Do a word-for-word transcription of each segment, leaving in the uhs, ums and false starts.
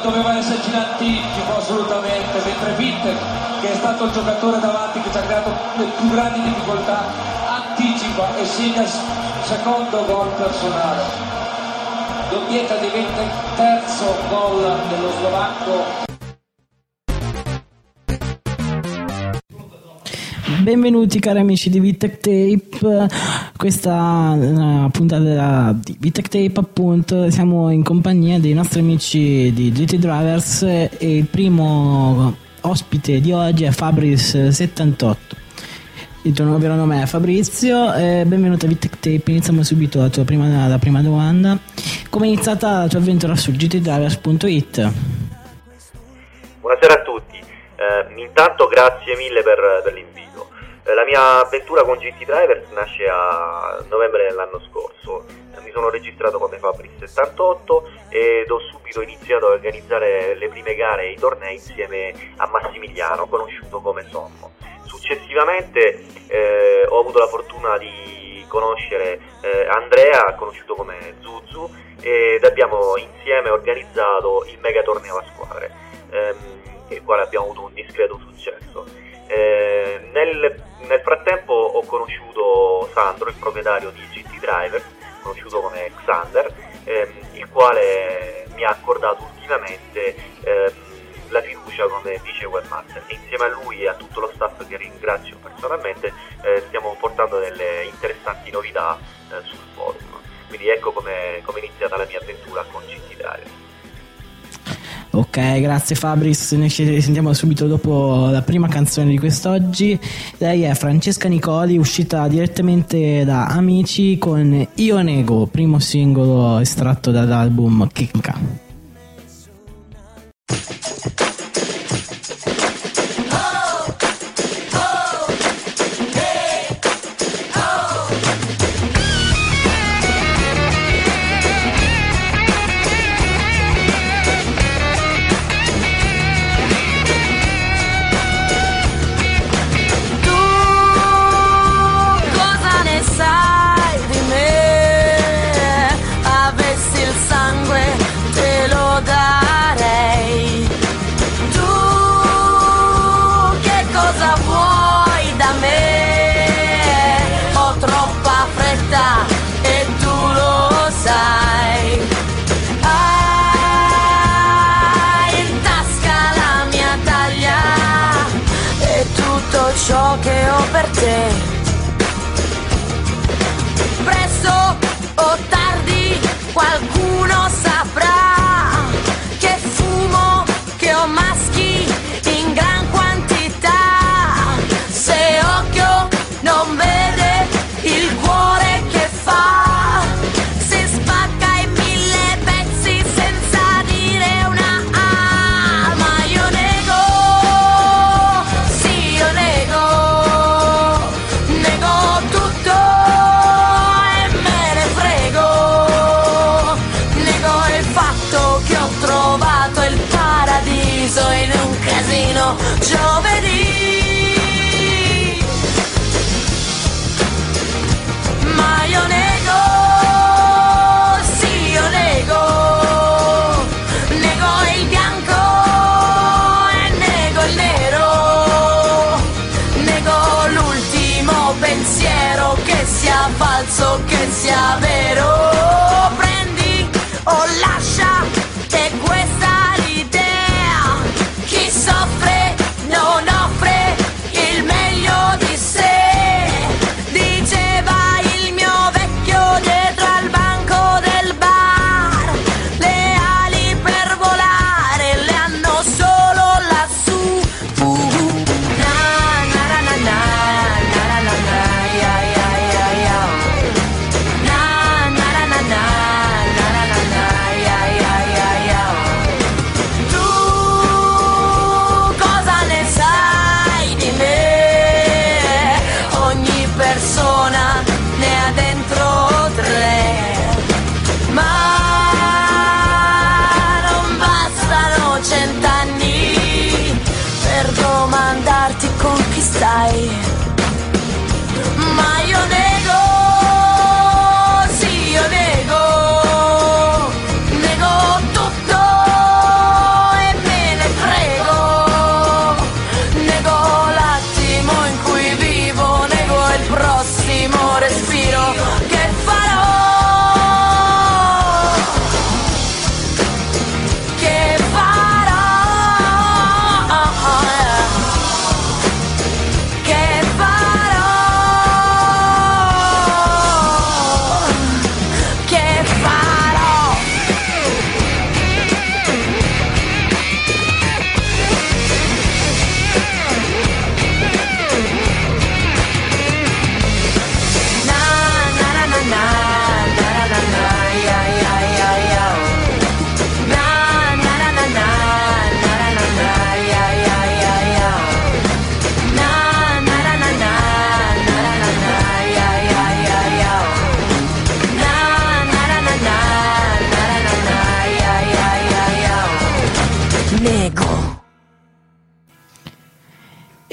doveva esserci in anticipo assolutamente, mentre Wittek, che è stato il giocatore davanti che ci ha creato le più grandi difficoltà, anticipa e segna il secondo gol personale. Doppietta di Wittek, terzo gol dello slovacco. Benvenuti cari amici di Wittek Tape, questa è una puntata di Wittek Tape, appunto. Siamo in compagnia dei nostri amici di G T Drivers e il primo ospite di oggi è Fabris settantotto. Il tuo vero nome è Fabrizio, e benvenuto a Wittek Tape. Iniziamo subito la tua prima, la prima domanda: come è iniziata la tua avventura su g t drivers punto i t? Buonasera a tutti, eh, intanto grazie mille per, per l'invito. La mia avventura con G T Drivers nasce a novembre dell'anno scorso. Mi sono registrato come Fabris settantotto ed ho subito iniziato a organizzare le prime gare e i tornei insieme a Massimiliano, conosciuto come Sommo. Successivamente eh, ho avuto la fortuna di conoscere eh, Andrea, conosciuto come Zuzu, ed abbiamo insieme organizzato il mega torneo a squadre, ehm, il quale abbiamo avuto un discreto successo. Eh, nel, nel frattempo ho conosciuto Sandro, il proprietario di G T Drivers, conosciuuto come Xander, ehm, il quale mi ha accordato ultimamente ehm, la fiducia come vice webmaster, e insieme a lui e a tutto lo staff, che ringrazio personalmente, eh, stiamo portando delle interessanti novità eh, sul forum. Quindi ecco come è iniziata la mia avventura con G T Drivers. Ok, grazie Fabris, noi ci sentiamo subito dopo la prima canzone di quest'oggi. Lei è Francesca Nicoli, uscita direttamente da Amici con Io Nego, primo singolo estratto dall'album Chicca. Ciò che ho per te, presto o tardi qualcuno saprà che fumo, che ho maschi in gran quantità. Se occhio non vede il cuore che fa, si spacca in mille pezzi senza dire una A. Ma io nego, sì io nego, nego tutto e me ne frego. Nego il fatto che ho trovato il paradiso in un casino giovedì. Ma io nego, sì io nego, nego il bianco e nego il nero, nego l'ultimo pensiero, che sia falso, che sia vero. Prendi o lascia, e questa l'idea. Chi soffre non offre il meglio di sé, diceva il mio vecchio dietro al banco del bar. Le ali per volare le hanno solo lassù. Uh, na na na na na na na na na, ya ya ya ya. Na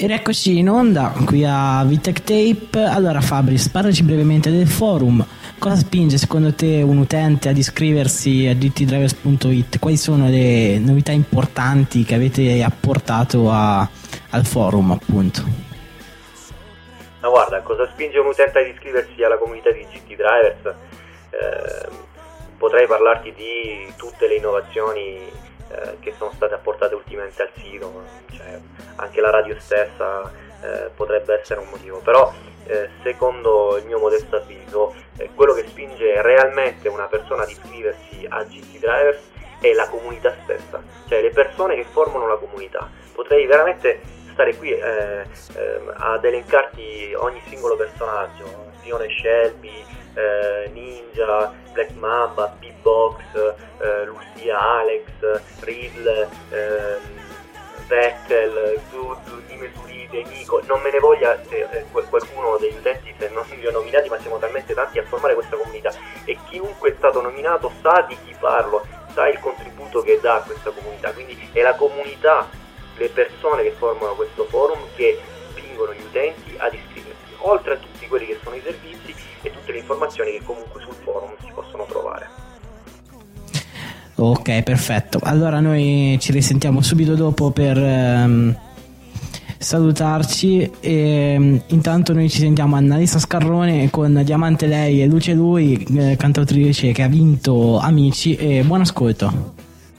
E rieccoci in onda qui a VTech Tape. Allora Fabris, parlaci brevemente del forum. Cosa spinge secondo te un utente ad iscriversi a g t drivers punto it? Quali sono le novità importanti che avete apportato a, al forum, appunto? Ma guarda, cosa spinge un utente ad iscriversi alla comunità di G T Drivers? Eh, potrei parlarti di tutte le innovazioni eh, che sono state apportate ultimamente al sito, cioè, anche la radio stessa eh, potrebbe essere un motivo, però eh, secondo il mio modesto avviso eh, quello che spinge realmente una persona ad iscriversi a G T Drivers è la comunità stessa, cioè le persone che formano la comunità. Potrei veramente stare qui eh, eh, ad elencarti ogni singolo personaggio, Sione Shelby, eh, Ninja, Black Mamba, B-Box, eh, Lucia Alex, Riddle, eh, Vettel, Zud, Nimesuride, Nico. Non me ne voglia se, eh, qualcuno degli utenti se non li ho nominati, ma siamo talmente tanti a formare questa comunità e chiunque è stato nominato sa di chi parlo, sa il contributo che dà a questa comunità, quindi è la comunità, le persone che formano questo forum che spingono gli utenti ad iscriversi, oltre a tutti quelli che sono i servizi e tutte le informazioni che comunque sul forum si possono trovare. Ok, perfetto. Allora noi ci risentiamo subito dopo per ehm, salutarci e um, intanto noi ci sentiamo Annalisa Scarrone con Diamante lei e Luce lui, eh, cantautrice che ha vinto Amici, e buon ascolto.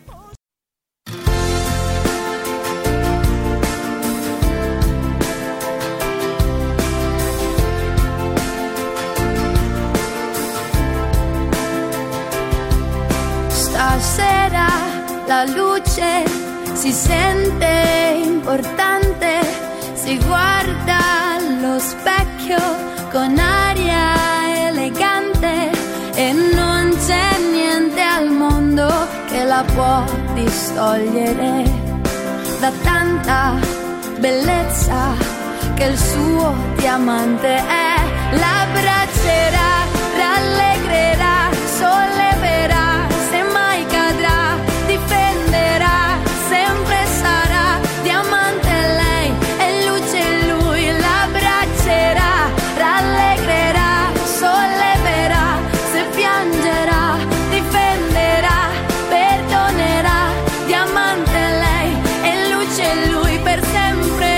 Stasera la luce si sente importante, si guarda allo specchio con aria elegante e non c'è niente al mondo che la può distogliere da tanta bellezza che il suo diamante è. L'abbraccerà, rallegrerà, solleverà, se mai cadrà, difenderà, sempre sarà diamante lei e luce lui. L'abbraccerà, rallegrerà, solleverà, se piangerà, difenderà, perdonerà, diamante lei e luce lui per sempre.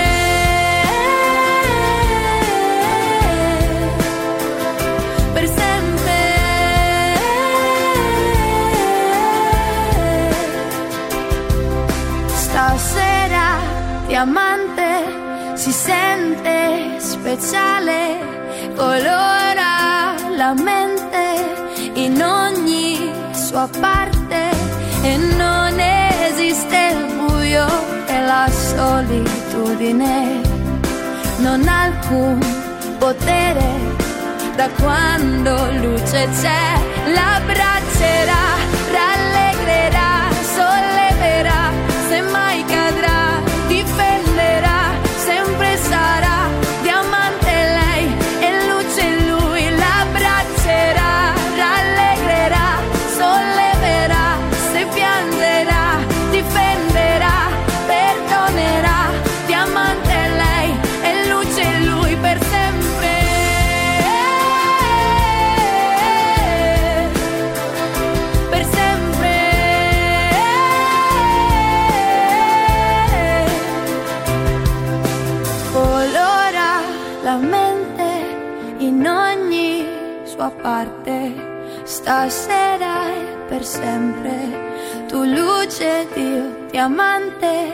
Per sempre. Stasera diamante si sente speciale, colora la mente in ogni sua parte e non esiste il buio e la solitudine, non ha alcun potere da quando luce c'è. L'abbraccerà, rallegrerà, solleverà, se mai cadrà, difenderà, sempre sarà diamante lei e luce lui. L'abbraccerà, rallegrerà, solleverà, se piangerà, difenderà, perdonerà, diamante lei e luce lui per sempre. Per sempre. Colora la mente in ogni sua parte, stasera e per sempre, tu luce Dio diamante.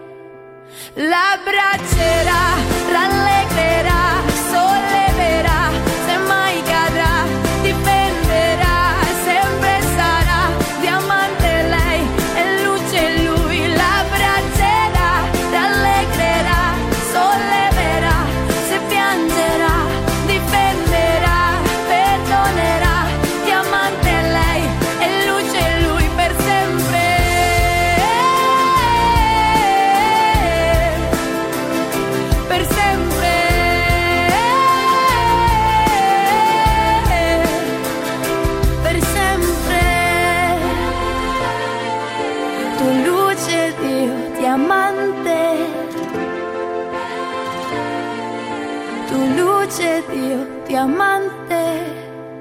L'abbraccerà, rallegrerà, solleverà, se mai cadrà, difenderà, sempre sarà diamante lei e luce lui. L'abbraccerà, rallegrerà, solleverà, se piangerà, difenderà, perdonerà, diamante lei e luce lui per sempre. Per sempre. Per sempre. Tu luce Dio diamante. Dio diamante.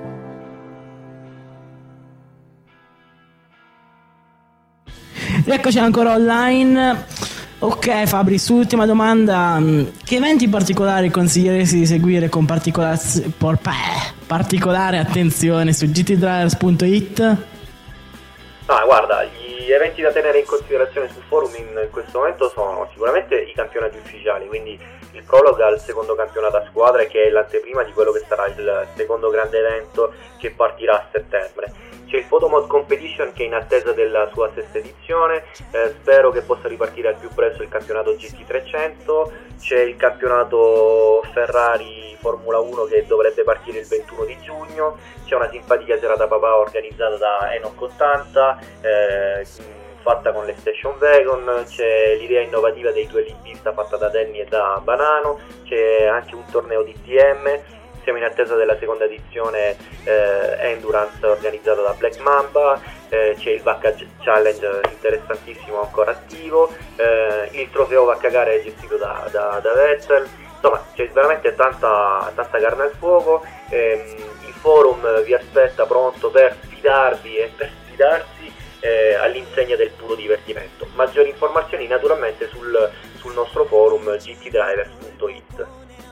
Eccoci ancora online. Ok Fabri, su ultima domanda, che eventi particolari consiglieresti di seguire con particolare, por, particolare attenzione su g t drivers punto it? Ah, guarda, gli eventi da tenere in considerazione sul forum in questo momento sono sicuramente i campionati ufficiali, quindi il prologo al secondo campionato a squadre, che è l'anteprima di quello che sarà il secondo grande evento che partirà a settembre. C'è il Photomod Competition che è in attesa della sua sesta edizione, eh, spero che possa ripartire al più presto il campionato G T trecento, c'è il campionato Ferrari Formula uno che dovrebbe partire il ventuno di giugno, c'è una simpatica serata papà organizzata da Enoch ottanta, eh, fatta con le Station Wagon, c'è l'idea innovativa dei duelli in pista fatta da Danny e da Banano, c'è anche un torneo di T M. Siamo in attesa della seconda edizione eh, Endurance organizzata da Black Mamba, eh, c'è il Vacca Challenge interessantissimo ancora attivo, eh, il trofeo Vacca Gare è gestito da, da, da Vettel, insomma c'è veramente tanta, tanta carne al fuoco, ehm, il forum vi aspetta pronto per sfidarvi e per sfidarsi eh, all'insegna del puro divertimento. Maggiori informazioni naturalmente sul, sul nostro forum g t drivers punto it.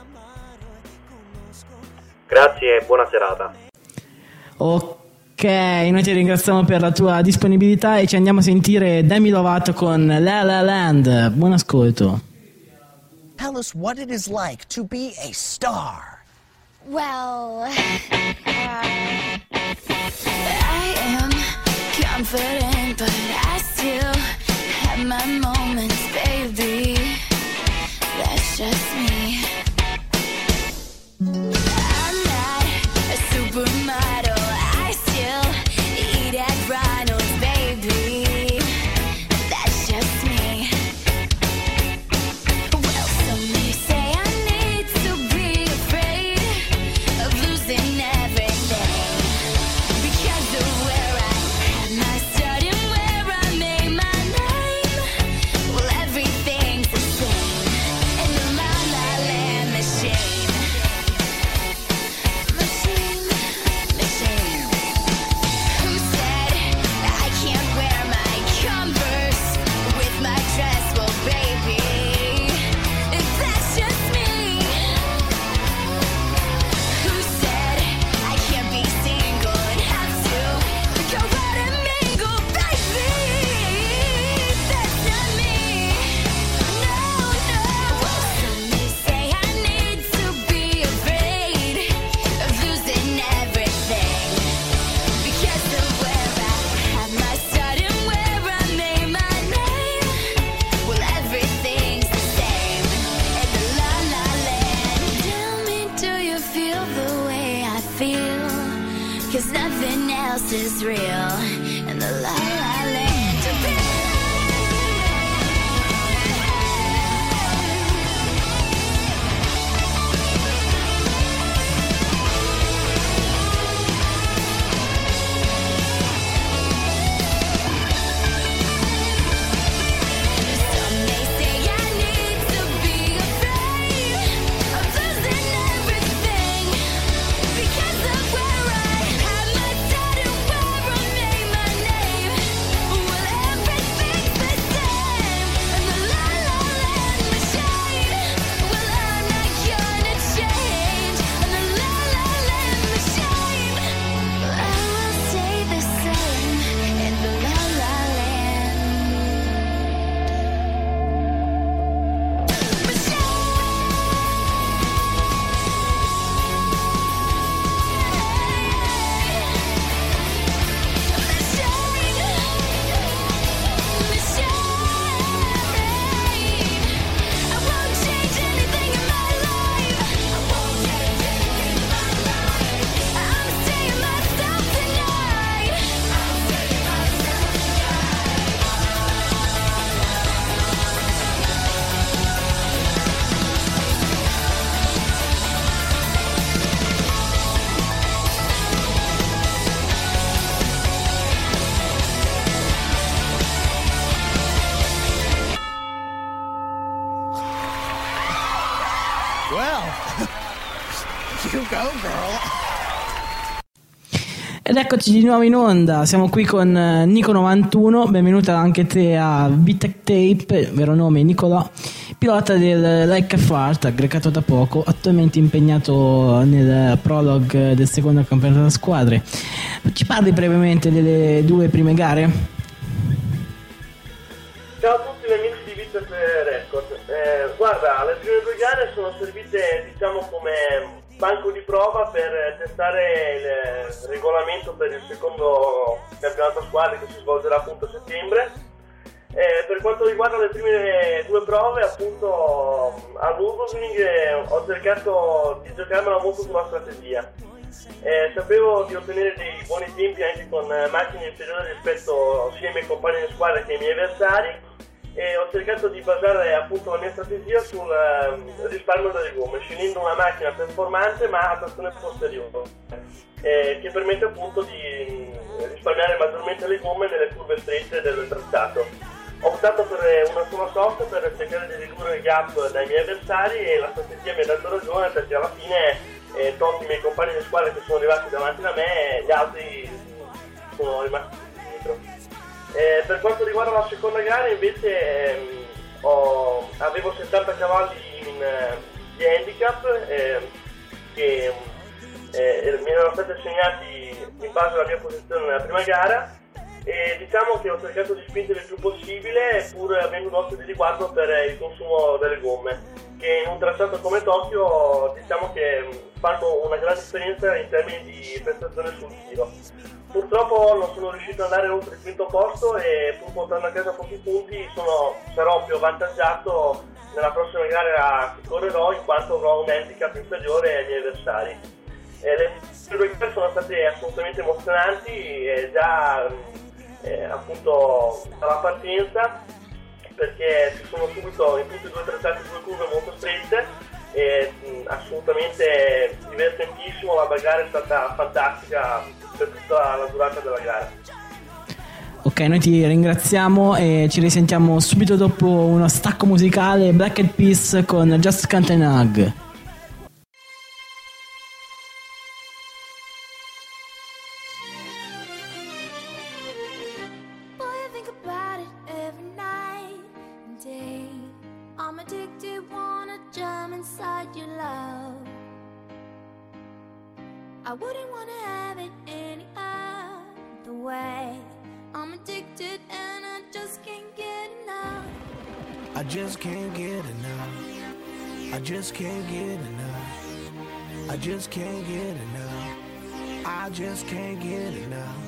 Grazie e buona serata. Ok, noi ti ringraziamo per la tua disponibilità e ci andiamo a sentire Demi Lovato con La La Land. Buon ascolto. Tell us what it is like to be a star. Well, uh, I am confident, but I still have my moments, baby. That's just me. I'm not a supermodel, I still eat at Ronald's, baby. That's just me. Well, some may say I need to be afraid of losing everything because of where I had my start and where I made my name. Well, everything's the same in the La La Land machine. Machine, machine. Who said I can't wear my Converse with my dress? Well, baby, that's just me. Who said I can't be single and have to go out and mingle, baby? That's not me. No, no. Well, some may say I need to be afraid of losing everything because of where I had my start and where I made my name. Well, everything's the same in the La La Land. Tell me, do you feel the way I feel? 'Cause nothing else is real in the La La Land. Some may say I need to be afraid of losing everything because of where I had my start and where I made my name. You go, girl. Ed eccoci di nuovo in onda, siamo qui con eh, Nico novantuno, benvenuta anche te a Vitek Tape, vero nome Nicolò, pilota del Like a Fart, aggregato da poco, attualmente impegnato nel prologue del secondo campionato da squadre. Ci parli brevemente delle due prime gare? Ciao a tutti gli amici di Vitek Record, eh, guarda, le prime due gare sono servite diciamo come banco di prova per testare il regolamento per il secondo campionato a squadre che si svolgerà appunto a settembre. Eh, per quanto riguarda le prime due prove, appunto a Nürburgring eh, ho cercato di giocarmela molto sulla strategia. Eh, sapevo di ottenere dei buoni tempi anche con eh, macchine inferiori rispetto sia ai miei compagni di squadra che ai miei avversari, e ho cercato di basare appunto la mia strategia sul uh, risparmio delle gomme, scegliendo una macchina performante ma a trazione posteriore, eh, che permette appunto di risparmiare maggiormente le gomme nelle curve strette del tracciato. Ho optato per una sola sosta per cercare di ridurre il gap dai miei avversari, e la strategia mi ha dato ragione, perché alla fine eh, tolti i miei compagni di squadra che sono arrivati davanti da me, gli altri sono rimasti dietro. Eh, per quanto riguarda la seconda gara invece ehm, ho, avevo settanta cavalli in, eh, di handicap eh, che eh, mi erano stati assegnati in base alla mia posizione nella prima gara, e diciamo che ho cercato di spingere il più possibile pur avendo un occhio di riguardo per il consumo delle gomme, che in un tracciato come Tokyo diciamo che fanno una grande differenza in termini di prestazione sul giro. Purtroppo non sono riuscito ad andare oltre il quinto posto, e pur portando a casa pochi punti sono, sarò più avvantaggiato nella prossima gara che correrò, in quanto avrò un handicap inferiore ai miei avversari. Eh, le due gare sono state assolutamente emozionanti, e già eh, appunto dalla partenza, perché ci sono subito in tutti e due trattati due curve molto strette, e mh, assolutamente divertentissimo. La gara è stata fantastica per tutta la durata della gara. Ok, noi ti ringraziamo e ci risentiamo subito dopo uno stacco musicale, Black Eyed Peas con Just Can't Hug. I wouldn't wanna have it any other way. I'm addicted and I just can't get enough. I just can't get enough. I just can't get enough. I just can't get enough. I just can't get enough.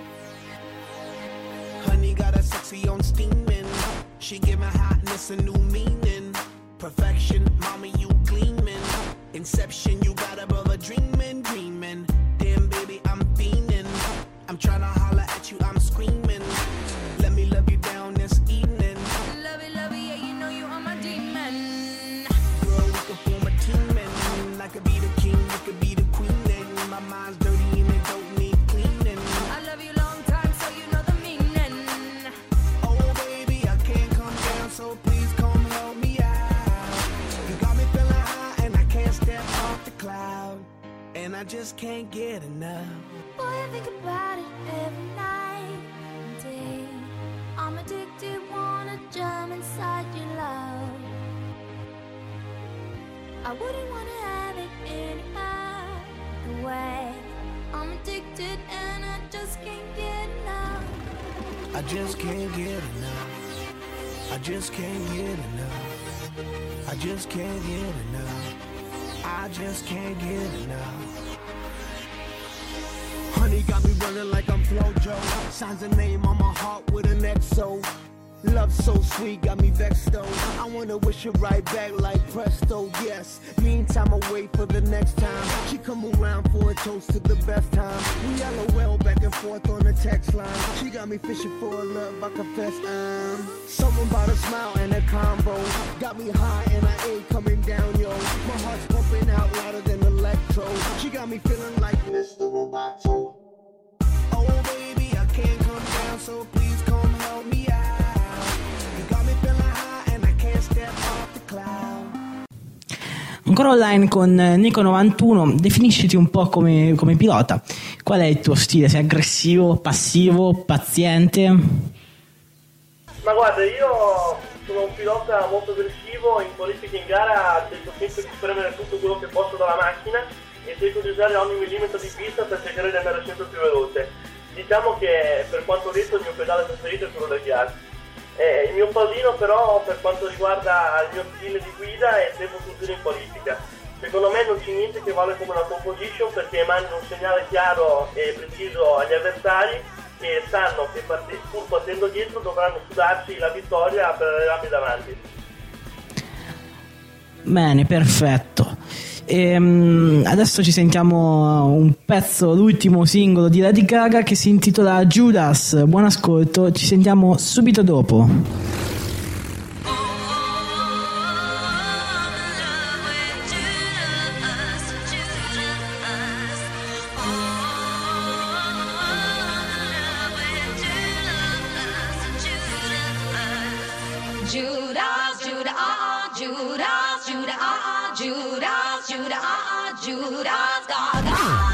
Honey got a sexy on steaming. She give my hotness a new meaning. Perfection, mommy, you gleaming. Inception, you got a brother dreaming, dreaming. Damn, baby, I'm fiending. I'm trying to holler at you, I'm screaming. Let me love you down this evening. Love it, love it, yeah, you know you are my demon. Girl, we could form a team, and I could be the king, you could be the queen, and my mind's dirty and it don't need cleaning. I love you long time, so you know the meaning. Oh, baby, I can't come down, so please come help me out. You got me feeling high, and I can't step off the cloud, and I just can't get enough. Boy, I think about it every night and day. I'm addicted, wanna jump inside your love. I wouldn't wanna have it any other way. I'm addicted and I just can't get enough. I just can't get enough. I just can't get enough. I just can't get enough. I just can't get enough. Honey got me running like I'm Flojo. Signs a name on my heart with an X O. Love so sweet, got me vexed though. I wanna wish it right back like presto, yes. Meantime, I wait for the next time. She come around for a toast to the best time. We LOL back and forth on the text line. She got me fishing for a love, I confess I'm something about a smile and a combo. Got me high and I ain't coming down, yo. My heart's pumping out louder than electro. She got me feeling like Mister Roboto. Oh baby, I can't come down, so please come help me out. ancora online con Nico novantuno. Definisciti un po' come, come pilota. Qual è il tuo stile? Sei aggressivo, passivo, paziente? Ma guarda, io sono un pilota molto aggressivo, in qualifica in gara cerco sempre di spremere tutto quello che posso dalla macchina e cerco di usare ogni millimetro di pista per cercare di andare sempre più veloce. Diciamo che per quanto detto il mio pedale preferito è quello del gas. Eh, il mio pallino però per quanto riguarda il mio stile di guida è tempo fuggire in qualifica. Secondo me non c'è niente che vale come una pole position perché manda un segnale chiaro e preciso agli avversari che sanno che part- pur partendo dietro dovranno sudarsi la vittoria per arrivarmi davanti. Bene, perfetto. Ehm, adesso ci sentiamo un pezzo, l'ultimo singolo di Lady Gaga che si intitola Judas. Buon ascolto, ci sentiamo subito dopo. Judas, Judas, ah, ah, Judas, Judas, ah, ah, Judas, Judas, ah, ah, Judas, Gaga.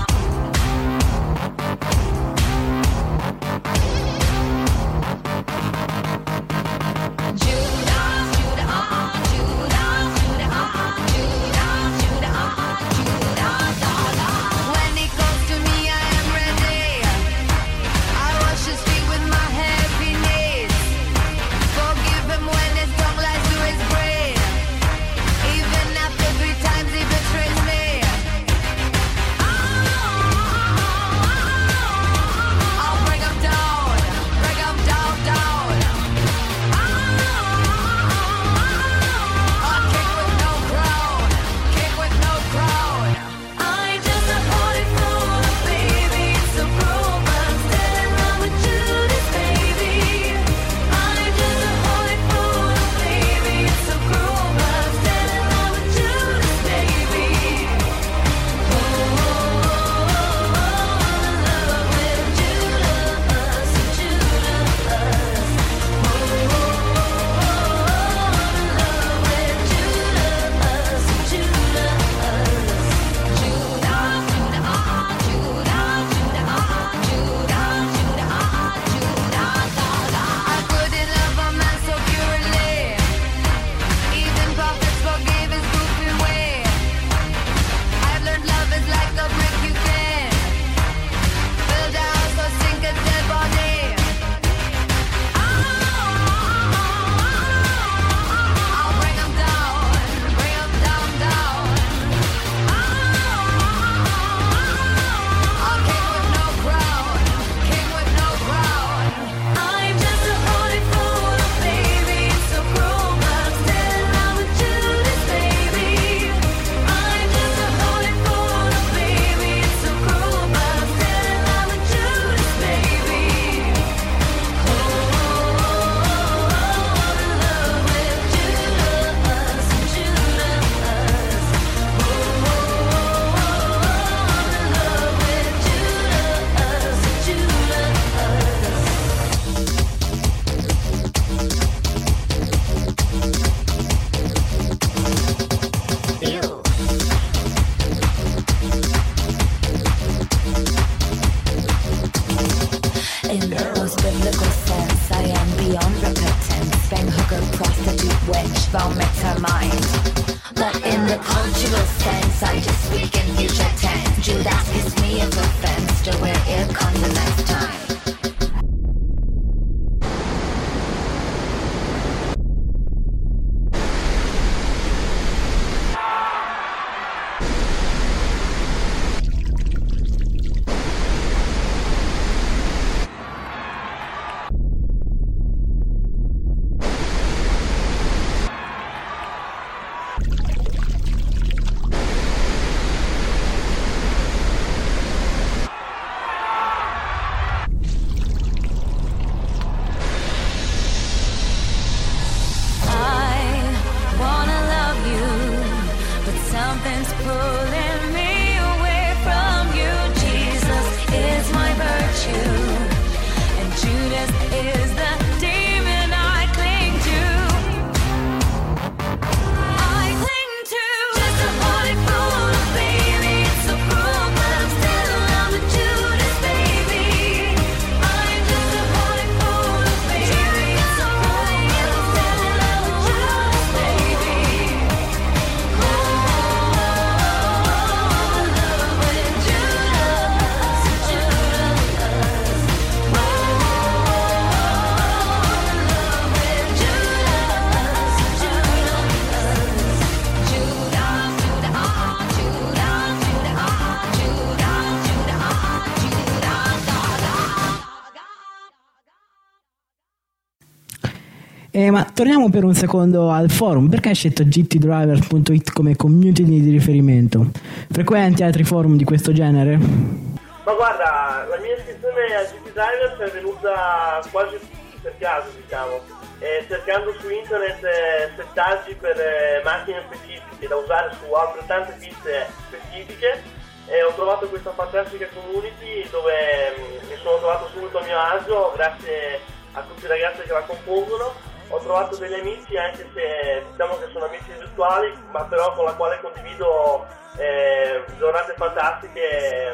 Eh, ma torniamo per un secondo al forum. Perché hai scelto g t driver punto it come community di riferimento? Frequenti altri forum di questo genere? Ma guarda, la mia iscrizione a G T Drivers è venuta quasi per caso, diciamo, eh, cercando su internet eh, settaggi per eh, macchine specifiche da usare su altrettante piste specifiche, e ho trovato questa fantastica community dove mh, mi sono trovato subito a mio agio grazie a tutti i ragazzi che la compongono. Ho trovato degli amici, anche se diciamo che sono amici virtuali, ma però con la quale condivido eh, giornate fantastiche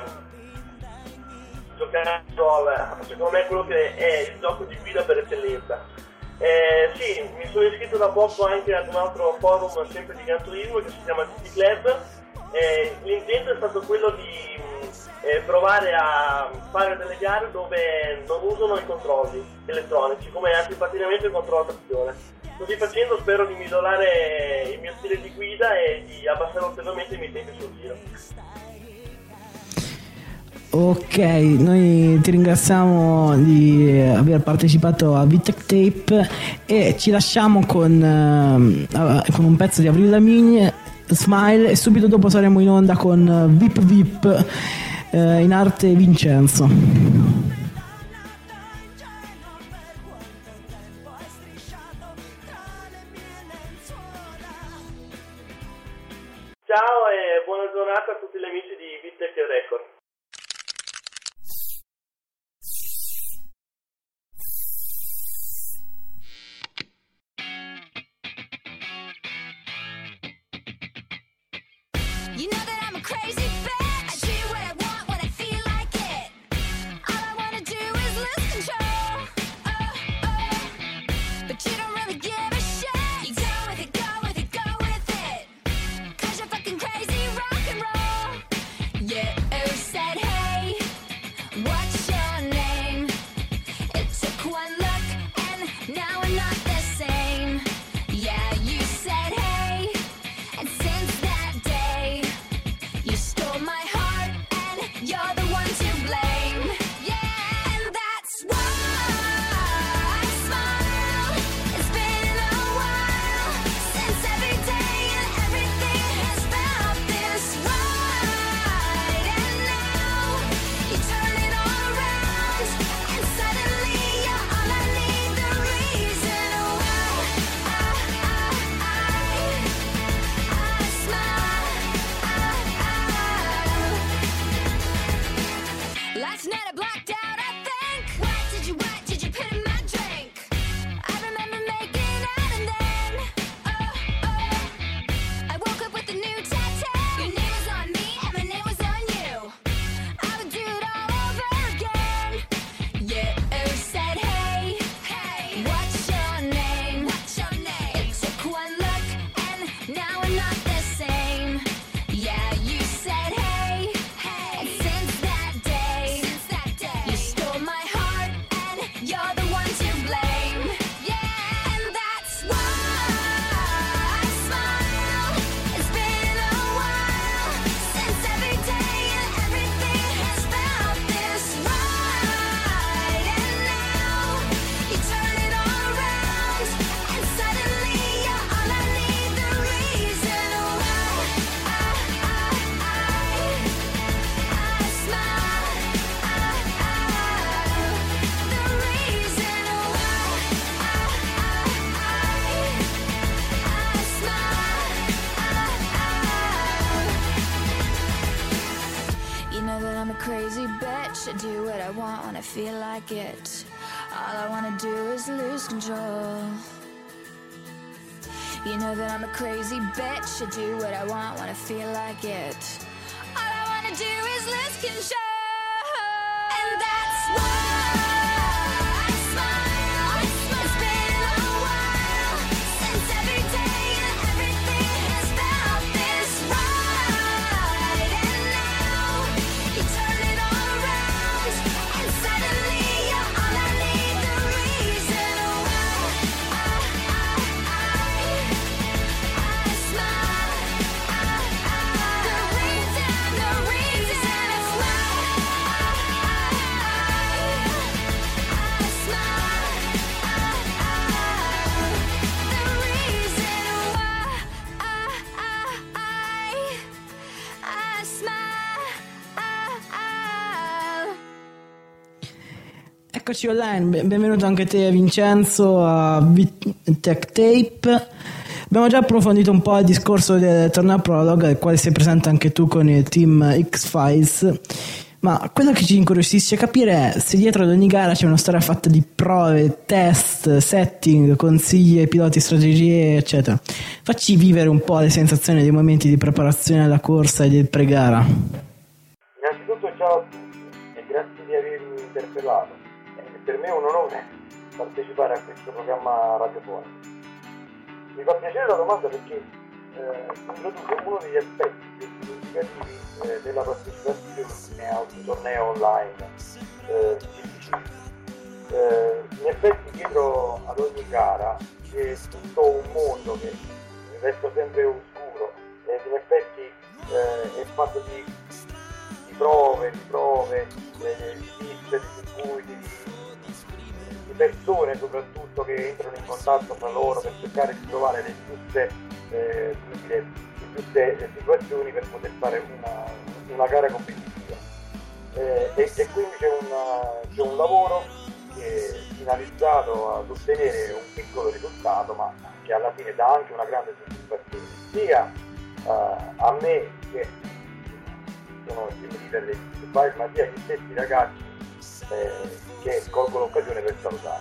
giocando al, secondo me, quello che è il gioco di guida per eccellenza. Eh, sì, mi sono iscritto da poco anche ad un altro forum sempre di Gran Turismo che si chiama G T Club. Eh, l'intento è stato quello di eh, provare a fare delle gare dove non usano i controlli elettronici come antipatinamento e controllo trazione. Così facendo spero di migliorare il mio stile di guida e di abbassare ulteriormente i miei tempi sul giro. Ok, noi ti ringraziamo di aver partecipato a VTech Tape e ci lasciamo con, uh, con un pezzo di Avril Lavigne, Smile, e subito dopo saremo in onda con Vip Vip uh, in arte Vincenzo. Ciao e buona giornata a tutti gli amici di VTech Record. You know that I'm a crazy bitch. I do what I want when I feel like it. All I wanna do is lose control. Oh, oh. But you don't really give a shit. You go with it, go with it, go with it. Cause you're fucking crazy rock and roll. You said, hey, what's your name? It took one look and now we're not the same. Yeah, you said, hey, and since that day you stole my heart and you're the one to blame. Yeah, and that's why I smile. It's been a while since every day and everything has felt this right. And now you turn it all around and suddenly you're all I need, the reason why I, I, I, I smile. Last night I blacked out, I think. What did you, what did you put in my drink? I remember making out and then, oh, oh, I woke up with a new tattoo. Your name was on me and my name was on you. I would do it all over again. You said, hey, hey, what's your name? What's your name? It took one look and now we're not the same. Yeah, you said, hey, hey, and since that day, since that day, you stole my heart and you're the one to blame. Yeah, and that's why I smile. It's been a while since every day and everything has felt this right. And now you turn it all around and suddenly you're all I need, the reason why I, I, I, I smile. I, I, the reason why I, I, I, I smile. You know that I'm a crazy bitch. I do what I want when I feel like it. All I wanna do is lose control. You know that I'm a crazy bitch. I do what I want when I feel like it. All I wanna do is lose control. And that's why I smile. It's been a while since every day and everything has felt this right. And now you turn it all around and suddenly you're all I need, the reason why I, I, I, I smile. I, I, the reason, the reason it's why Eccoci online, benvenuto anche te Vincenzo a Vittech Tape. Abbiamo già approfondito un po' il discorso del torneo Prologue, al quale sei presente anche tu con il team X-Files, ma quello che ci incuriosisce capire è se dietro ad ogni gara c'è una storia fatta di prove, test, setting, consigli, piloti, strategie, eccetera. Facci vivere un po' le sensazioni dei momenti di preparazione alla corsa e del pre-gara. Innanzitutto ciao a tutti e grazie di avermi interpellato. Per me è un onore partecipare a questo programma radiofonico. Mi fa piacere la domanda perché eh, introduce uno degli aspetti più significativi eh, della partecipazione a un torneo online eh, eh, in effetti dietro ad ogni gara c'è tutto un mondo che resta sempre oscuro e in effetti eh, è fatto di, di prove, di prove, eh, di piste, di circuiti, di persone soprattutto che entrano in contatto tra loro per cercare di trovare le giuste, eh, dire, le giuste situazioni per poter fare una, una gara competitiva. Eh, e, e quindi c'è, una, c'è un lavoro che è finalizzato ad ottenere un piccolo risultato, ma che alla fine dà anche una grande soddisfazione, sia uh, a me che sono il team leader dei X-Files, ma sia agli stessi ragazzi eh, che colgo l'occasione per salutare.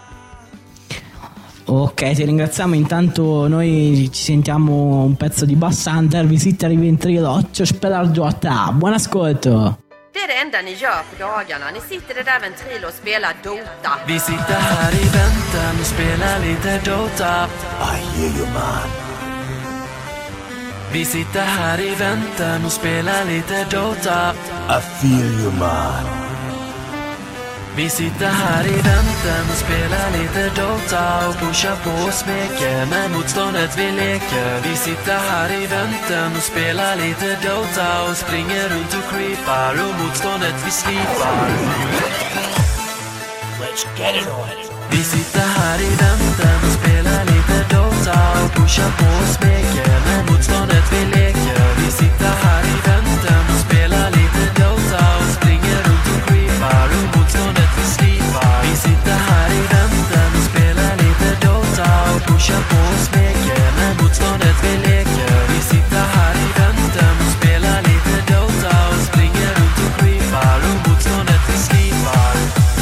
Ok, ti ringraziamo. Intanto noi ci sentiamo un pezzo di Bass Hunter, Vi sitter i ventriloquio, spelar Dota. Buon ascolto. Det är det enda ni gör på dagarna. Ni sitter i det där ventrilo och spelar Dota. Vi sitter här i väntan och spelar lite Dota. I hear you man. Vi sitter här i väntan och spelar lite Dota. I feel you man. Vi sitter här i väntan och spelar lite Dota och pushar på och smeker med motståndet vi leker. Vi sitter här i väntan och spelar lite Dota och springer runt och creepar och motståndet vi slipar. Let's get it on. Vi sitter här i väntan och spelar lite Dota och pushar på och smeker med motståndet vi leker. Vi sitter här i väntan och spelar lite Dota och springer runt och creepar och motståndet vi slipar. Vi sitter här i väntan och spelar lite Dota och pushar på och smeker med motståndet vi leker. Vi sitter här i väntan och spelar lite Dota och springer runt och creepar och motståndet vi slipar.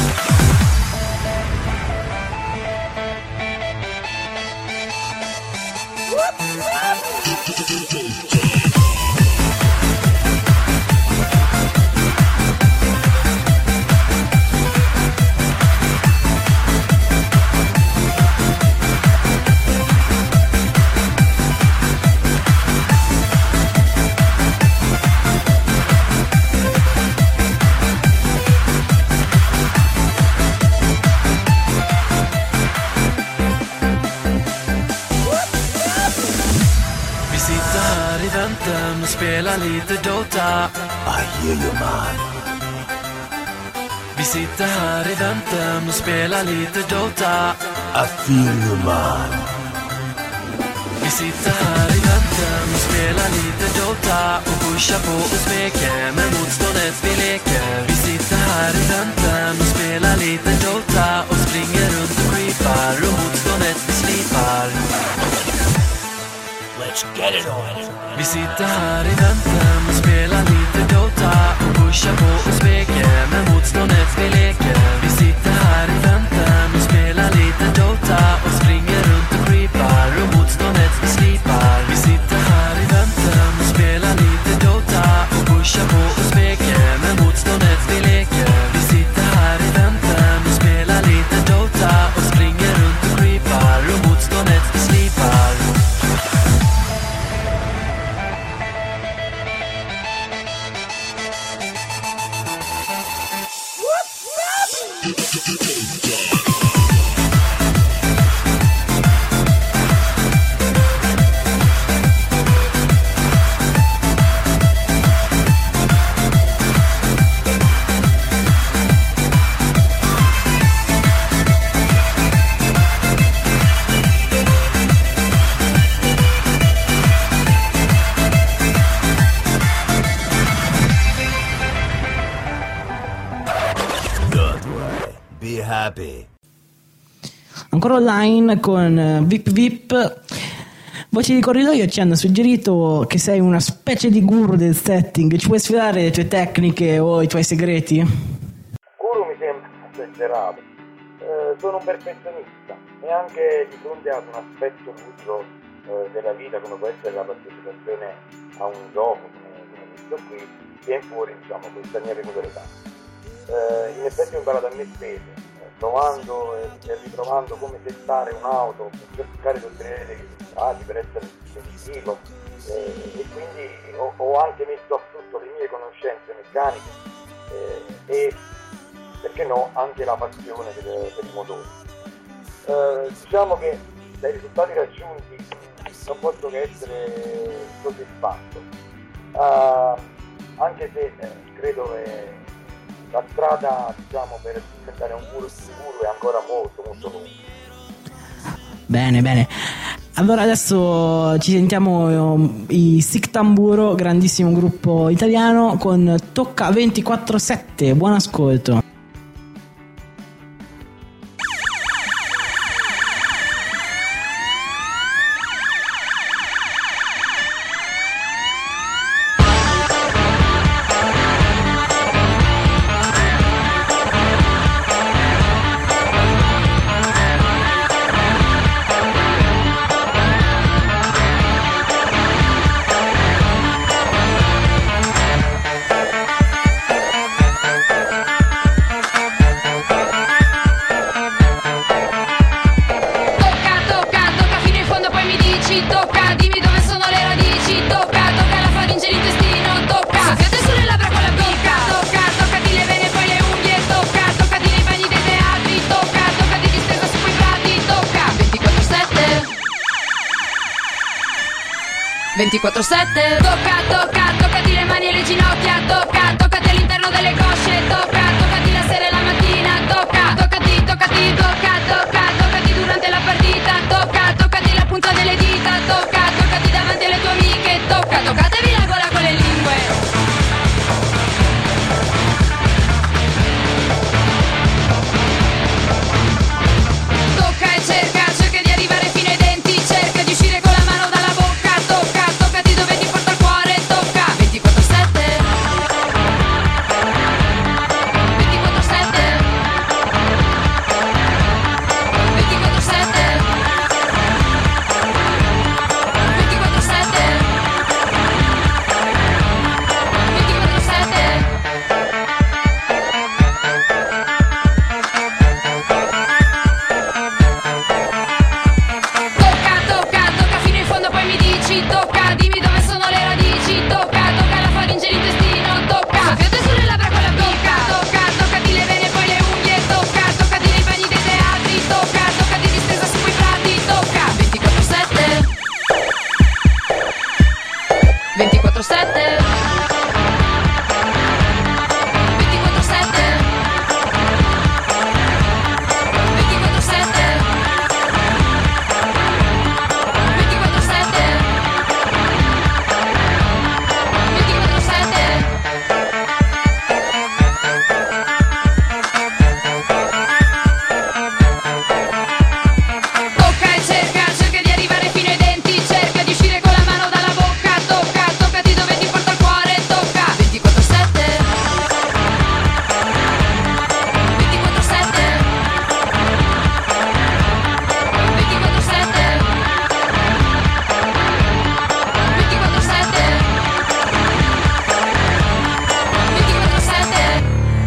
Och spela lite Dota. I hear you man. Vi sitter här i väntan och spelar lite Dota. I feel you man. Vi sitter här i väntan och spelar lite Dota och pushar på och smeker med motståndet vi leker. Vi sitter här i väntan och spelar lite Dota och springer runt och creepar och motståndet vi slipar. Let's get it on. Vi sitter här i väntan och spelar lite Dota och pushar på och smeker med motståndet vi leker. Vi sitter här i väntan och spelar lite Dota och springer runt och creepar och motståndet vi slipar. Vi sitter här i väntan och spelar lite Dota och pushar på och smeker med motståndet vi leker. Vi sitter här i väntan och spelar lite Dota och springer runt och creepar och motståndet vi slipar. Giuseppe. Ancora online con eh, Vip Vip. Voci di corridoio ci hanno suggerito che sei una specie di guru del setting. Ci puoi svelare le tue tecniche o i tuoi segreti? Guru mi sembra esagerato. Eh, sono un perfezionista e anche di fronte ad un aspetto ludico eh, della vita come può essere la partecipazione a un gioco come, come questo qui, viene fuori, diciamo, questa mia regolarità. Eh, in effetti ho imparato a me stesso, eh, provando e, e riprovando come settare un'auto per cercare di ottenere dei risultati, per essere competitivo, eh, e quindi ho, ho anche messo a frutto le mie conoscenze meccaniche eh, e, perché no, anche la passione per, per i motori. Eh, diciamo che dai risultati raggiunti non posso che essere soddisfatto, uh, anche se eh, credo che la strada, diciamo, per diventare un guru sicuro è ancora molto molto lunga. Bene, bene. Allora adesso ci sentiamo um, i Sic Tamburo, grandissimo gruppo italiano, con Tocca ventiquattro sette. Buon ascolto. ventiquattro sette. Tocca, tocca, toccati le mani e le ginocchia. Tocca, toccati all'interno delle cosce. Tocca, toccati la sera e la mattina. Tocca, toccati, toccati, tocca, tocca, toccati durante la partita. Tocca, toccati la punta delle dita. Tocca, toccati davanti alle tue amiche. Tocca, toccatevi la gola con le lingue. Tocca e cerca, cerca di arrivare fino ai denti. Cerca di uscire con la mano dalla bocca. Tocca, toccati dove ti porta il cuore. Tocca, ventiquattro sette. ventiquattro sette. ventiquattro sette. ventiquattro sette. ventiquattro sette. Tocca, tocca, tocca fino in fondo, poi mi dici. Tocca, dimmi dove sono le radici. Tocca, tocca la faringe e l'intestino. Tocca, soffiate sulle labbra con la bocca. Tocca, toccati le vene e poi le unghie. Tocca, toccati nei bagni dei teatri. Tocca, toccati distesa su quei prati. Tocca, ventiquattro sette. ventiquattro sette. ventiquattro sette. ventiquattro sette. ventiquattro sette. ventiquattro sette. Tocca e cerca, cerca di arrivare fino ai denti. Cerca di uscire con la mano dalla bocca. Tocca, toccati dove ti porta il cuore. Tocca, ventiquattro sette. ventiquattro sette. ventiquattro sette. ventiquattro sette. ventiquattro sette.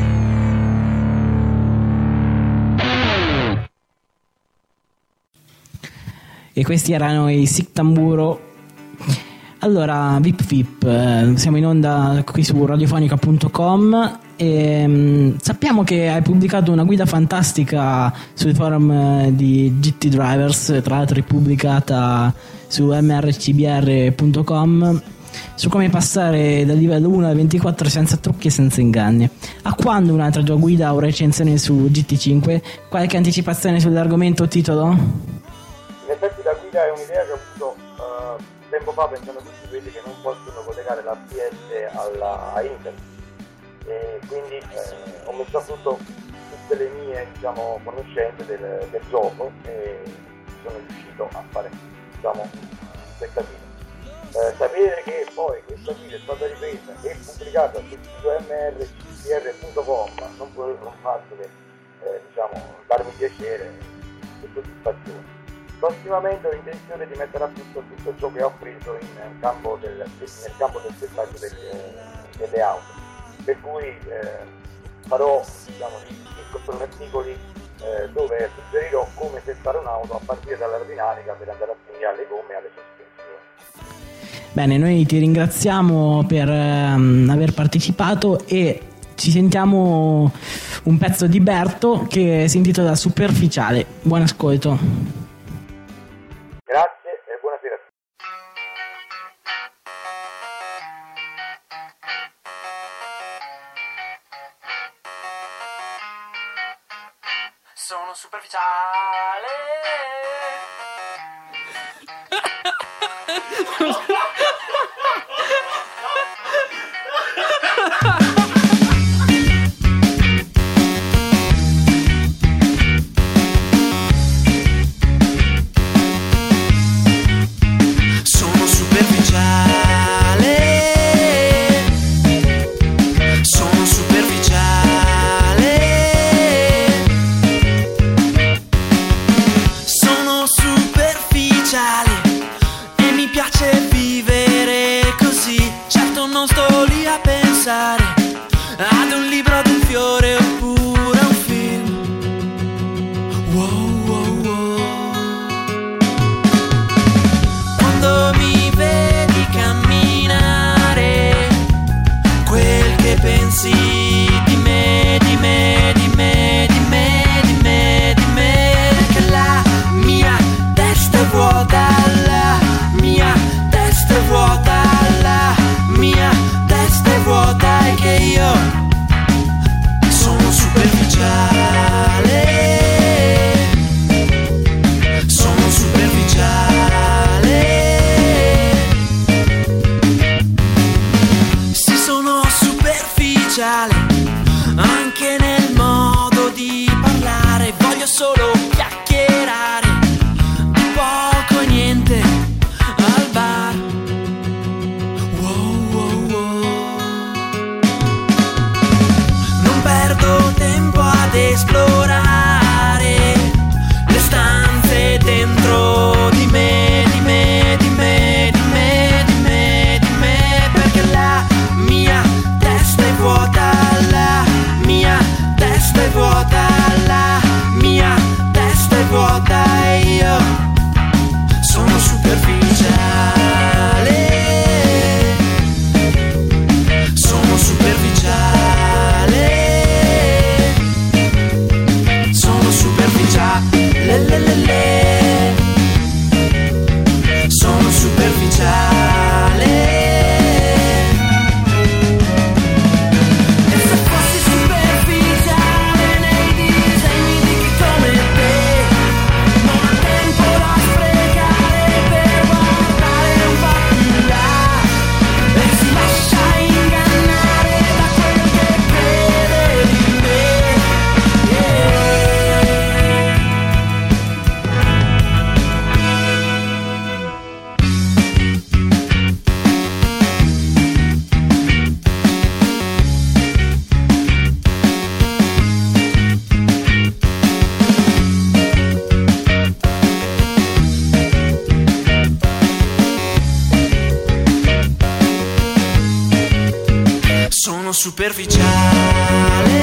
E questi erano i Sic Tamburo. Allora, Vip Vip, eh, siamo in onda qui su radiofonica punto com e mm, sappiamo che hai pubblicato una guida fantastica sul forum eh, di G T Drivers, tra l'altro ripubblicata su m r c b r punto com, su come passare dal livello uno al ventiquattro senza trucchi e senza inganni. A quando un'altra tua guida o recensione su G T cinque? Qualche anticipazione sull'argomento o titolo? In effetti la guida è un'idea che ho avuto eh, tempo fa, pensando a tutti quelli che non possono collegare l'A P S alla, a internet, e quindi eh, ho messo a frutto tutte tutte le mie, diciamo, conoscenze del, del gioco e sono riuscito a fare, diciamo, questa video. Eh, sapere che poi questa video è stata ripresa e pubblicata sul sito m r c r punto com non può non fatto che eh, diciamo, darmi piacere e soddisfazione. Prossimamente ho intenzione di mettere a punto tutto ciò che ho preso in campo del, nel campo del settaggio delle, delle auto, per cui eh, farò, diciamo, piccoli articoli eh, dove suggerirò come settare un'auto a partire dall'aerodinamica per andare a finire alle gomme e alle sospensioni. Bene, noi ti ringraziamo per um, aver partecipato e ci sentiamo un pezzo di Berto che si intitola Superficiale. Buon ascolto. Grazie e buonasera. Sono superficiale. Sono superficiale. Sono superficiale. Sono superficiale. E mi piace vivere così. Certo non sto lì a pensare ad un libro, ad un fiore oppure a un film. Wow, wow, wow. Quando mi vedi camminare, quel che pensi di me, di me, di me, di me, di me, di me, che la mia testa è vuota, la mia testa è vuota, la mia testa è vuota e che io sono superficiale. Sono superficiale. Sì, sono superficiale anche nel modo di parlare. Voglio solo chiacchierare di poco e niente al bar. Wow, wow, wow. Non perdo tempo ad esplorare le stanze dentro di me, di me, di me, di me, di me, di me, perché la mia testa è vuota, la mia testa è vuota, la mia testa è vuota e io sono superficiale. Sono superficiale. Sono superficiale. Le, le, le, le. Sono superficiale. E se fossi superficiale nei disegni di chi come te non ha tempo da sprecare per guardare un po' più là e si lascia ingannare da quel che crede di me. Yeah. Sono superficiale.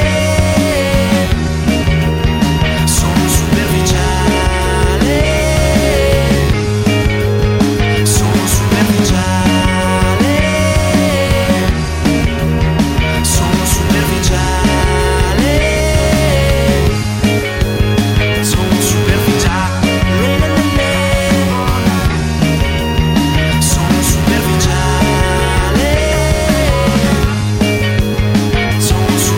Sono superficiale. Sono superficiale. Sono superficiale. Sono superficiale. Sono superficiale. Sono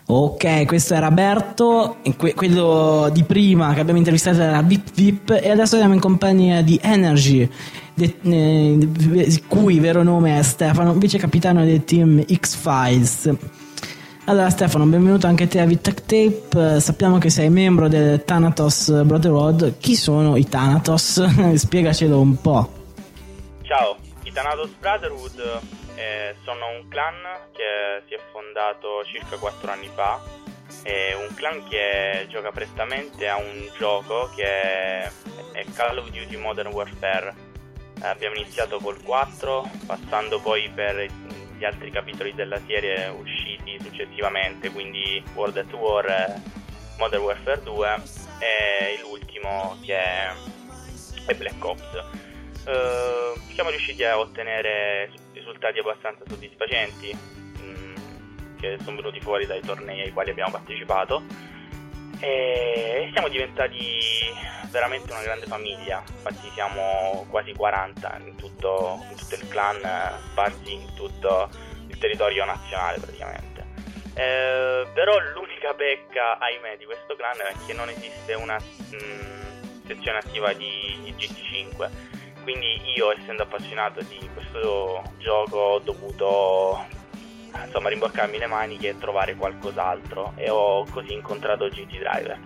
Ok, questo era Berto, e que- quello di prima che abbiamo intervistato era Vip Vip, e adesso siamo in compagnia di Energy, de- eh, di cui vero nome è Stefano, vice capitano del team X-Files. Allora Stefano, benvenuto anche te a VTech Tape. Eh, sappiamo che sei membro del Thanatos Brotherhood. Chi sono i Thanatos? Spiegacelo un po'. Ciao, i Thanatos Brotherhood eh, sono un clan che si è fondato circa quattro anni fa. È un clan che gioca prettamente a un gioco che è Call of Duty Modern Warfare. Eh, abbiamo iniziato col quattro, passando poi per gli altri capitoli della serie usciti successivamente, quindi World at War, eh, Modern Warfare due e l'ultimo che è, è Black Ops. Uh, siamo riusciti a ottenere risultati abbastanza soddisfacenti mh, che sono venuti fuori dai tornei ai quali abbiamo partecipato, e siamo diventati veramente una grande famiglia. Infatti siamo quasi quaranta in tutto, in tutto il clan, sparsi in tutto il territorio nazionale praticamente. Eh, però l'unica pecca, ahimè, di questo clan è che non esiste una mh, sezione attiva di, di G T cinque. Quindi io, essendo appassionato di questo gioco, ho dovuto insomma rimboccarmi le maniche e trovare qualcos'altro, e ho così incontrato G T Drivers.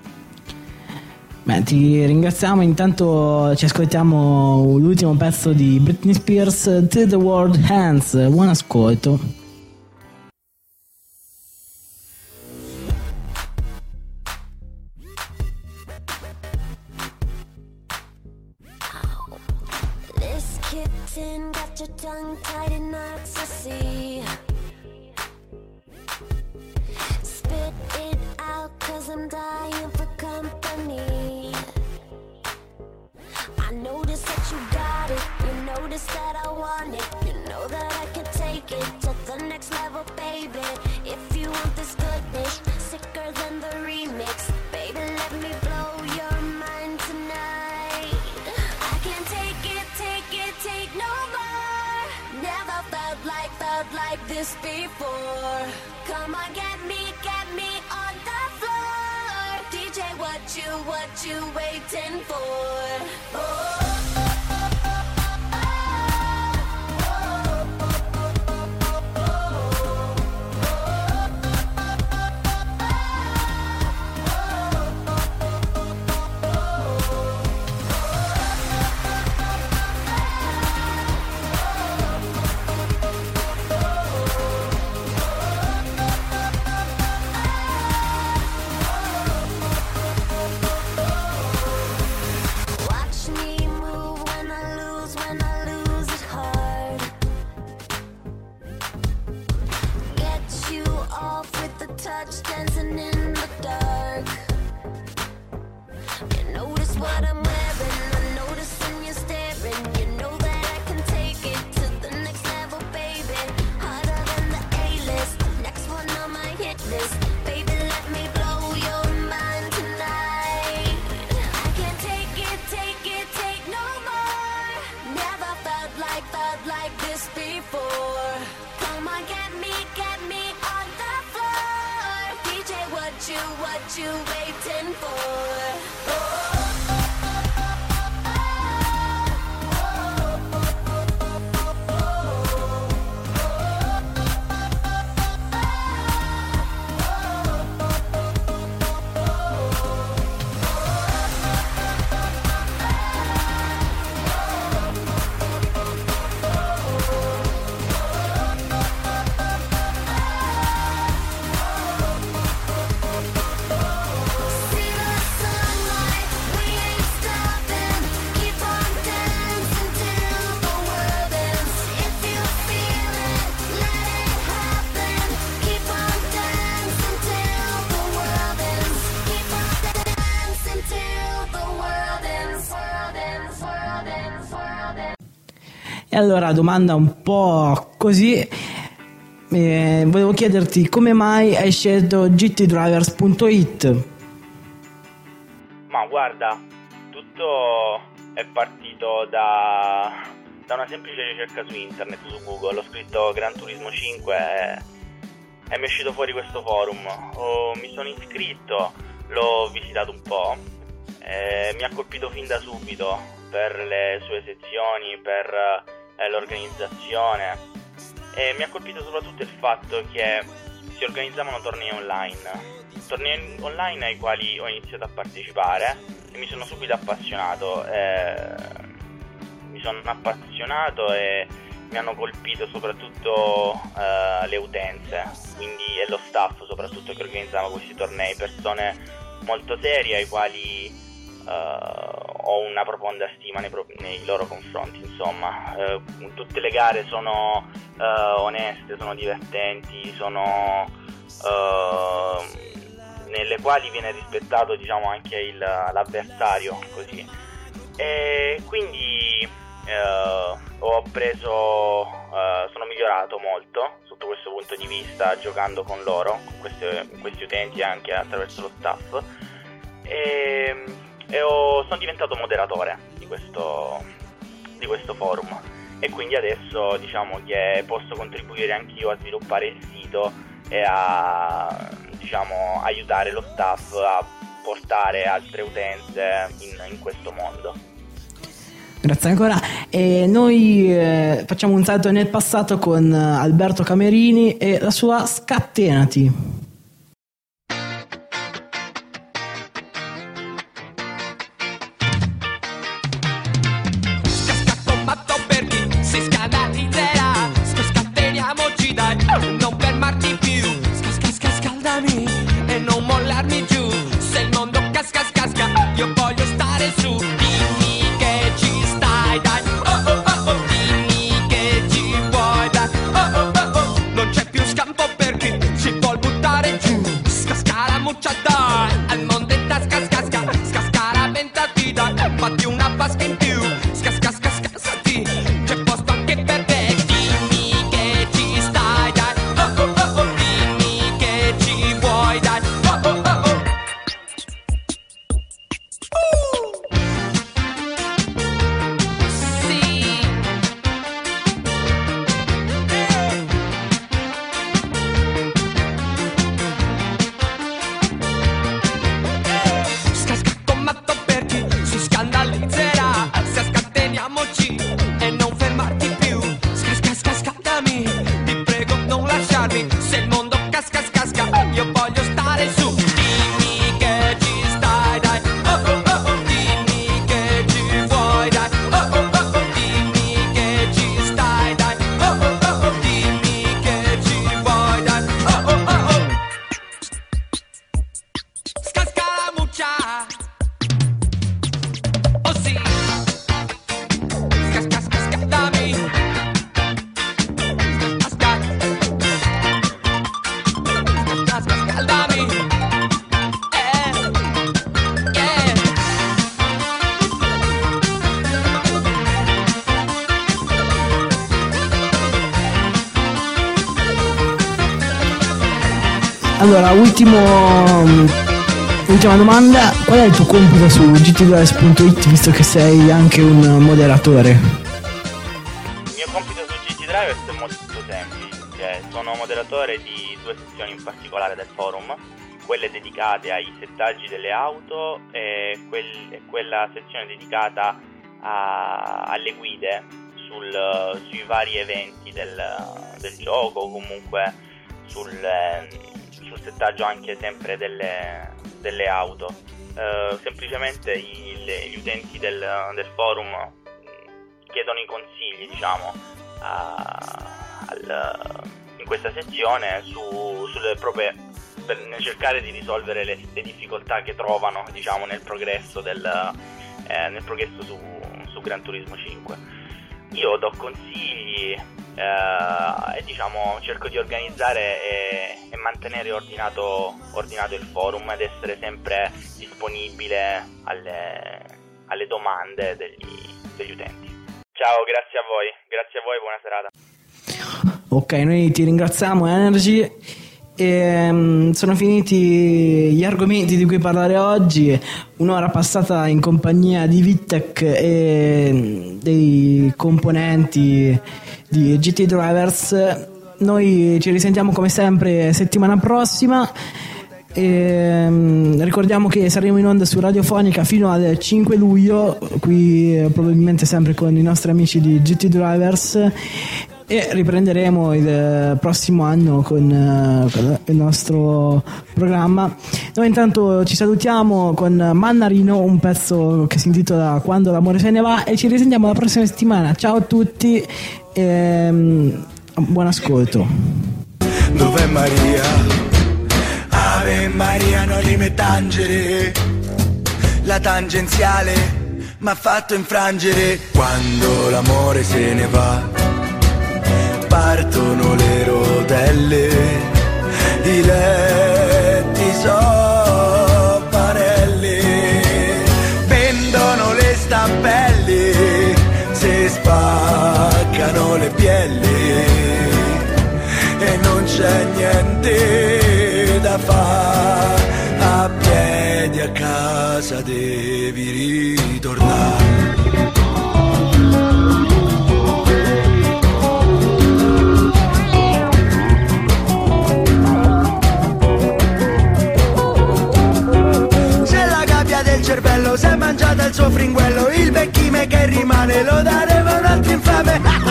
Beh, ti ringraziamo. Intanto ci ascoltiamo l'ultimo pezzo di Britney Spears, Till the World Ends. Buon ascolto. Got your tongue tied in ecstasy. Spit it out, cause I'm dying for company. I notice that you got it, you notice that I want it, you know that I can take it to the next level, baby. If you want this goodness, sicker than the remix, baby, let me blow your mind tonight. I can't take it, take it, take no more. Never felt like, felt like this before. Come on, get me, get me on the floor. D J, what you, what you waiting for? Oh. Touch dancing in the dark. You notice what I'm wearing, I notice when you're staring. You know that I can take it to the next level, baby. Harder than the A-list, next one on my hit list. Baby, let me blow your mind tonight. I can't take it, take it, take no more. Never felt like, felt like this before. Come on, get me, get me on the floor. D J, what you, what you waiting for? Oh. E allora, domanda un po' così, eh, volevo chiederti come mai hai scelto G T Drivers punto it? Ma guarda, tutto è partito da, da una semplice ricerca su internet, su Google. Ho scritto Gran Turismo cinque e e mi è uscito fuori questo forum. Oh, mi sono iscritto, l'ho visitato un po', eh, mi ha colpito fin da subito per le sue sezioni, per eh, l'organizzazione, e mi ha colpito soprattutto il fatto che si organizzavano tornei online. Tornei online ai quali ho iniziato a partecipare e mi sono subito appassionato. Eh, mi sono appassionato e mi hanno colpito soprattutto eh, le utenze, quindi e lo staff soprattutto che organizzava questi tornei, persone molto serie ai quali eh, ho una profonda stima nei, pro- nei loro confronti. Insomma, eh, tutte le gare sono eh, oneste, sono divertenti, sono eh, nelle quali viene rispettato, diciamo, anche il, l'avversario, così. E quindi eh, ho preso, eh, sono migliorato molto sotto questo punto di vista giocando con loro, con questi, questi utenti, anche attraverso lo staff, e, e ho, sono diventato moderatore di questo, di questo forum, e quindi adesso diciamo che posso contribuire anch'io a sviluppare il sito e a, diciamo, aiutare lo staff a portare altre utenze in, in questo mondo. Grazie ancora. E noi eh, facciamo un salto nel passato con Alberto Camerini e la sua Scatenati. Non fermarti più, scasca, scaldami e non mollarmi giù. Se il mondo casca, casca, io voglio stare su. Dimmi che ci stai, dai, oh oh oh oh. Dimmi che ci vuoi, dai, oh oh oh oh. Non c'è più scampo per chi si vuol buttare giù. Scascaramuccia, dai, al mondo in tasca, scasca, scascaraventati, dai, fatti una vasca in più. Scasca, scasca, scascati, c'è posto anche per te. Allora, ultimo, ultima domanda: qual è il tuo compito su G T Drivers punto it, visto che sei anche un moderatore? Il mio compito su G T Drivers è molto semplice, sono moderatore di due sezioni in particolare del forum, quelle dedicate ai settaggi delle auto e, quel, e quella sezione dedicata a, alle guide sul, sui vari eventi del, del gioco, o comunque sul... sul settaggio anche sempre delle, delle auto. Uh, semplicemente i, le, gli utenti del, del forum chiedono i consigli, diciamo, a, al, in questa sezione su, sulle proprie, per cercare di risolvere le, le difficoltà che trovano, diciamo, nel progresso del eh, nel progresso su, su Gran Turismo cinque. Io do consigli eh, e diciamo cerco di organizzare e, e mantenere ordinato, ordinato il forum ed essere sempre disponibile alle, alle domande degli, degli utenti. Ciao, grazie a voi, grazie a voi, buona serata. Ok, noi ti ringraziamo Energy. E, um, sono finiti gli argomenti di cui parlare oggi. Un'ora passata in compagnia di Vitek e dei componenti di G T Drivers. noi ci risentiamo come sempre settimana prossima. E, um, ricordiamo che saremo in onda su Radiofonica fino al cinque luglio, qui eh, probabilmente sempre con i nostri amici di G T Drivers, e riprenderemo il eh, prossimo anno con, eh, con il nostro programma. Noi intanto ci salutiamo con Mannarino, un pezzo che si intitola Quando l'amore se ne va, e ci risentiamo la prossima settimana. Ciao a tutti e um, buon ascolto. Dov'è Maria? Ave Maria, non li me tangere, la tangenziale m'ha fatto infrangere. Quando l'amore se ne va, partono le rotelle, i letti so parelli, vendono le stampelle, se spaccano le pielli, e non c'è niente da fa, a piedi a casa devi ritornare. Se la gabbia del cervello si è mangiata il suo fringuello, il vecchime che rimane lo daremo un altro infame.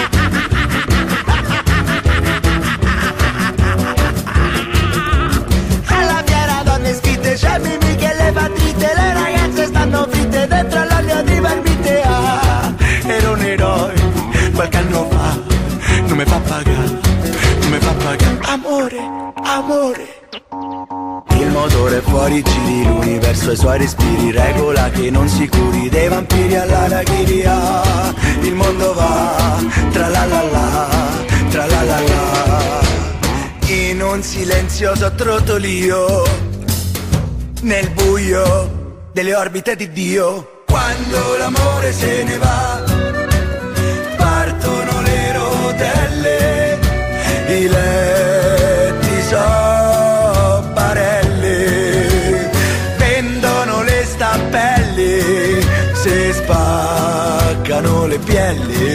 C'è Mimì che le fa dritte, le ragazze stanno fritte dentro all'olio di barbite. Ah, ero un eroe qualche anno fa, non mi fa pagare, non mi fa pagare. Amore, amore. Il motore è fuori, giri l'universo e i suoi respiri, regola che non si curi dei vampiri all'arachiri. Ah, il mondo va tra la la la, tra la la la, in un silenzioso trottolio nel buio delle orbite di Dio. Quando l'amore se ne va, partono le rotelle, i letti so parelle, vendono le stampelle, se spaccano le pielli,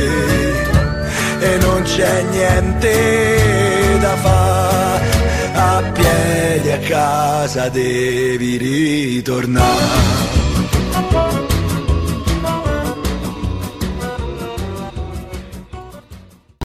e non c'è niente da fare, a piedi a casa devi ritornare.